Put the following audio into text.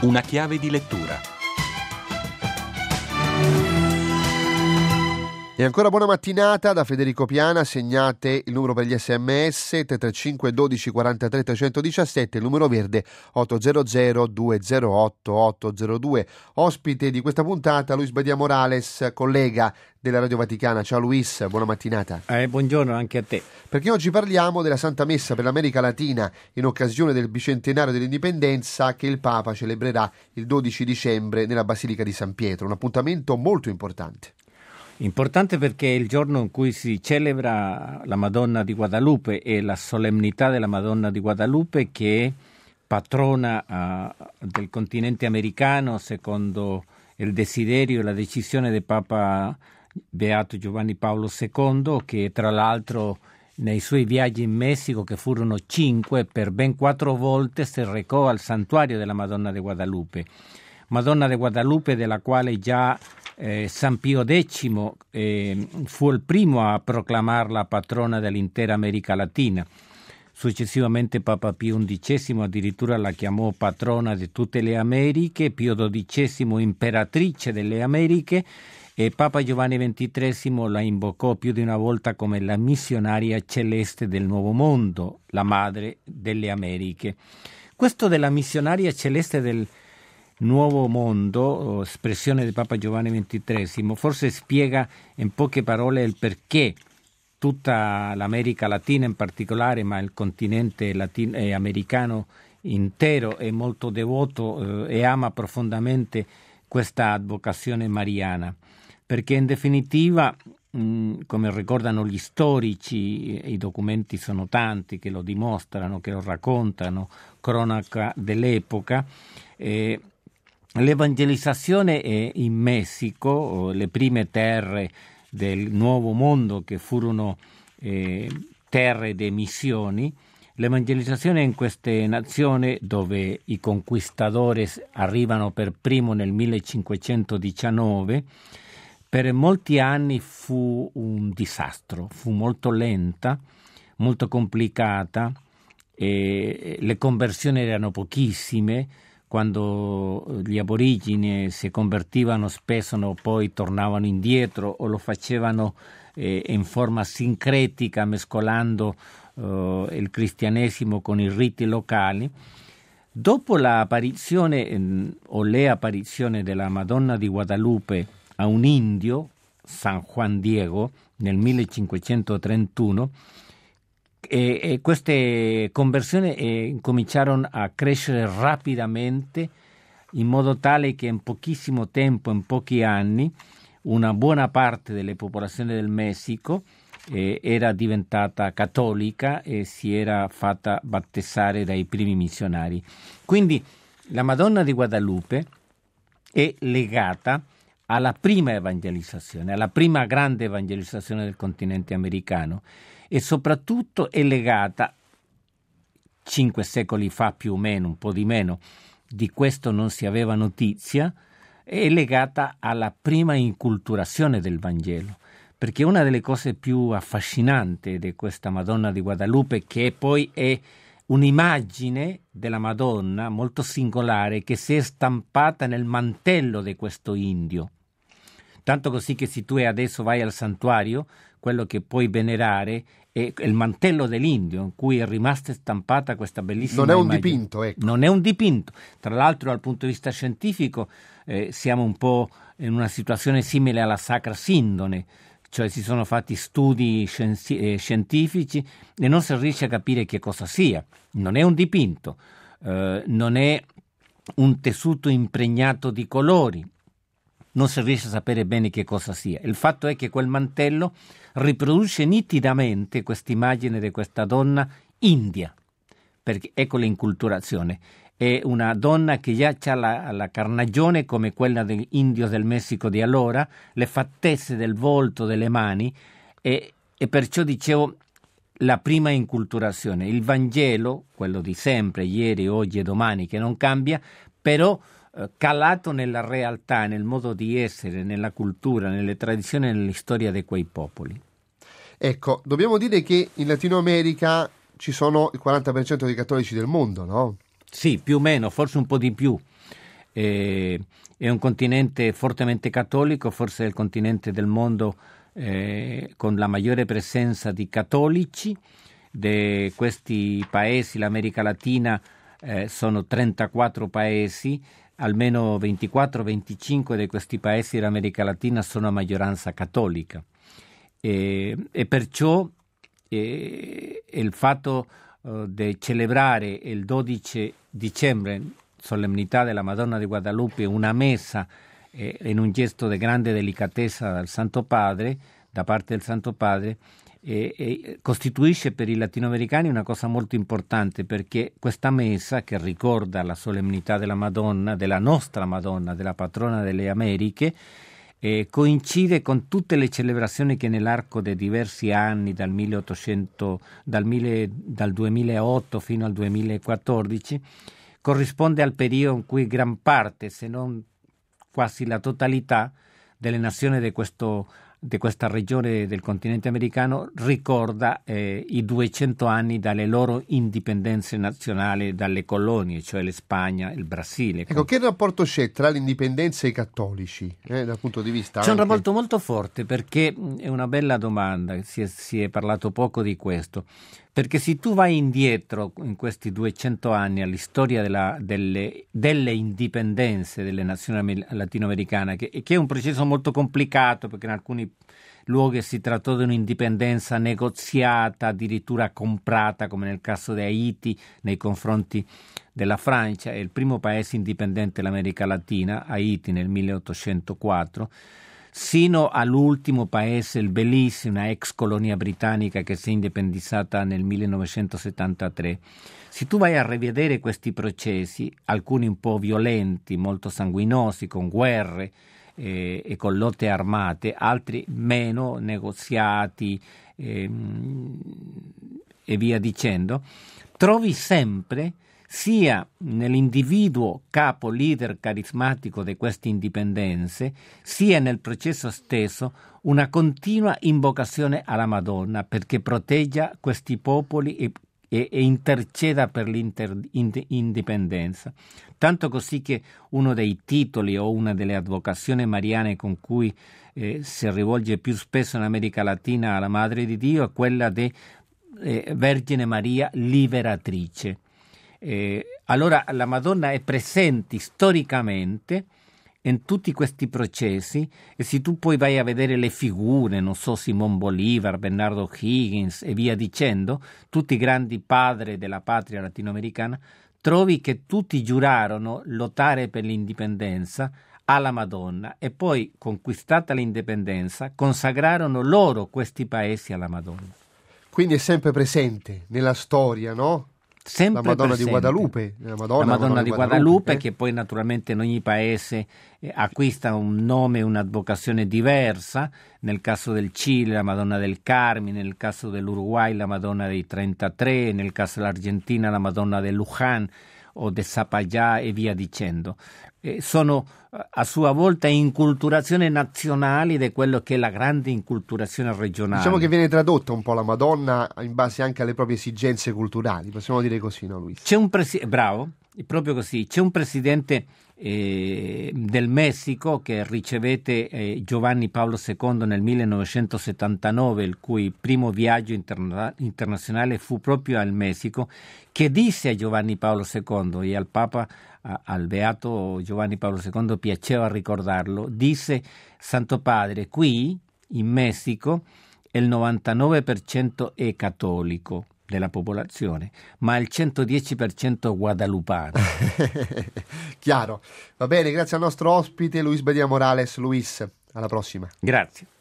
Una chiave di lettura. E ancora buona mattinata da Federico Piana. Segnate il numero per gli sms 335 12 43 317, il numero verde 800 208 802. Ospite di questa puntata Luis Badia Morales, collega della Radio Vaticana. Ciao Luis, buona mattinata. Buongiorno anche a te. Perché oggi parliamo della Santa Messa per l'America Latina in occasione del bicentenario dell'indipendenza che il Papa celebrerà il 12 dicembre nella Basilica di San Pietro, un appuntamento molto importante. Importante perché è il giorno in cui si celebra la Madonna di Guadalupe e la solennità della Madonna di Guadalupe, che è patrona del continente americano secondo il desiderio e la decisione del Papa Beato Giovanni Paolo II, che tra l'altro nei suoi viaggi in Messico, che furono 5, per ben 4 volte si recò al santuario della Madonna di Guadalupe. Madonna di Guadalupe della quale già San Pio X fu il primo a proclamarla patrona dell'intera America Latina. Successivamente Papa Pio XI addirittura la chiamò patrona di tutte le Americhe, Pio XII imperatrice delle Americhe e Papa Giovanni XXIII la invocò più di una volta come la missionaria celeste del Nuovo Mondo, la madre delle Americhe. Questo della missionaria celeste del Nuovo Mondo, espressione di Papa Giovanni XXIII, forse spiega in poche parole il perché tutta l'America Latina in particolare, ma il continente americano intero è molto devoto e ama profondamente questa advocazione mariana, perché in definitiva, come ricordano gli storici, i documenti sono tanti che lo dimostrano, che lo raccontano, cronaca dell'epoca, l'evangelizzazione in Messico, le prime terre del Nuovo Mondo che furono terre di missioni, l'evangelizzazione in queste nazioni dove i conquistadores arrivano per primo nel 1519, per molti anni fu un disastro, fu molto lenta, molto complicata, le conversioni erano pochissime. Quando gli aborigeni si convertivano spesso poi tornavano indietro o lo facevano in forma sincretica mescolando il cristianesimo con i riti locali. Dopo l'apparizione o le apparizioni della Madonna di Guadalupe a un indio, San Juan Diego, nel 1531, e queste conversioni cominciarono a crescere rapidamente in modo tale che in pochissimo tempo, in pochi anni, una buona parte delle popolazioni del Messico era diventata cattolica e si era fatta battezzare dai primi missionari. Quindi la Madonna di Guadalupe è legata alla prima evangelizzazione, alla prima grande evangelizzazione del continente americano, e soprattutto è legata, 5 secoli fa più o meno, un po' di meno, di questo non si aveva notizia, è legata alla prima inculturazione del Vangelo, perché una delle cose più affascinanti di questa Madonna di Guadalupe, che poi è un'immagine della Madonna molto singolare che si è stampata nel mantello di questo indio, tanto così che se tu adesso vai al santuario, quello che puoi venerare è il mantello dell'indio in cui è rimasta stampata questa bellissima immagine. Non è un dipinto, ecco. Non è un dipinto. Tra l'altro, dal punto di vista scientifico, siamo un po' in una situazione simile alla Sacra Sindone, cioè si sono fatti studi scientifici e non si riesce a capire che cosa sia. Non è un dipinto, non è un tessuto impregnato di colori, non si riesce a sapere bene che cosa sia. Il fatto è che quel mantello riproduce nitidamente questa immagine di questa donna india, perché ecco l'inculturazione. È una donna che già ha la carnagione come quella degli indios del Messico di allora, le fattezze del volto, delle mani, e perciò dicevo la prima inculturazione. Il Vangelo, quello di sempre, ieri, oggi e domani, che non cambia, però calato nella realtà, nel modo di essere, nella cultura, nelle tradizioni e nella storia di quei popoli. Ecco, dobbiamo dire che in Latino America ci sono il 40% dei cattolici del mondo, no? Sì, più o meno, forse un po' di più. è un continente fortemente cattolico, forse è il continente del mondo con la maggiore presenza di cattolici. Di questi paesi, l'America Latina, sono 34 paesi, almeno 24-25 di questi paesi dell'America Latina sono a maggioranza cattolica. E perciò il fatto di celebrare il 12 dicembre, solennità della Madonna di Guadalupe, una messa in un gesto di grande delicatezza da parte del Santo Padre, costituisce per i latinoamericani una cosa molto importante, perché questa messa, che ricorda la solennità della Madonna, della nostra Madonna, della patrona delle Americhe, coincide con tutte le celebrazioni che nell'arco di diversi anni, dal 2008 fino al 2014, corrisponde al periodo in cui gran parte, se non quasi la totalità, delle nazioni di questa regione del continente americano ricorda i 200 anni dalle loro indipendenze nazionali dalle colonie, cioè la Spagna, il Brasile. Ecco, che rapporto c'è tra l'indipendenza e i cattolici, dal punto di vista? C'è un rapporto molto forte, perché è una bella domanda, si è parlato poco di questo, perché se tu vai indietro in questi 200 anni all'istoria delle indipendenze delle nazioni latinoamericane, che è un processo molto complicato, perché in alcuni luoghi si trattò di un'indipendenza negoziata, addirittura comprata, come nel caso di Haiti nei confronti della Francia. È il primo paese indipendente dell'America Latina, Haiti, nel 1804, sino all'ultimo paese, il Belize, una ex colonia britannica che si è indipendizzata nel 1973. Se tu vai a rivedere questi processi, alcuni un po' violenti, molto sanguinosi, con guerre e con lotte armate, altri meno negoziati e via dicendo, trovi sempre, sia nell'individuo capo leader carismatico di queste indipendenze, sia nel processo stesso, una continua invocazione alla Madonna perché protegga questi popoli e interceda per l'indipendenza. Tanto così che uno dei titoli o una delle advocazioni mariane con cui si rivolge più spesso in America Latina alla Madre di Dio è quella di Vergine Maria Liberatrice. Allora la Madonna è presente storicamente in tutti questi processi, e se tu poi vai a vedere le figure, non so, Simon Bolivar, Bernardo Higgins e via dicendo, tutti i grandi padri della patria latinoamericana, trovi che tutti giurarono lottare per l'indipendenza alla Madonna e poi, conquistata l'indipendenza, consagrarono loro questi paesi alla Madonna. Quindi è sempre presente nella storia, no? Sempre la Madonna presente. di Guadalupe, la Madonna di Guadalupe, che poi naturalmente in ogni paese acquista un nome e un'advocazione diversa. Nel caso del Cile la Madonna del Carmine, nel caso dell'Uruguay la Madonna dei 33, nel caso dell'Argentina la Madonna de Luján o de Zapallá e via dicendo. Sono a sua volta inculturazioni nazionali di quello che è la grande inculturazione regionale. Diciamo che viene tradotta un po' la Madonna in base anche alle proprie esigenze culturali, possiamo dire così, no Luis? C'è un bravo, proprio così, c'è un presidente del Messico che ricevette Giovanni Paolo II nel 1979, il cui primo viaggio internazionale fu proprio al Messico, che disse a Giovanni Paolo II e al Papa, al beato Giovanni Paolo II piaceva ricordarlo, disse: Santo Padre, qui in Messico il 99% è cattolico della popolazione, ma il 110% guadalupano. Chiaro. Va bene, grazie al nostro ospite Luis Badia Morales. Luis, alla prossima. Grazie.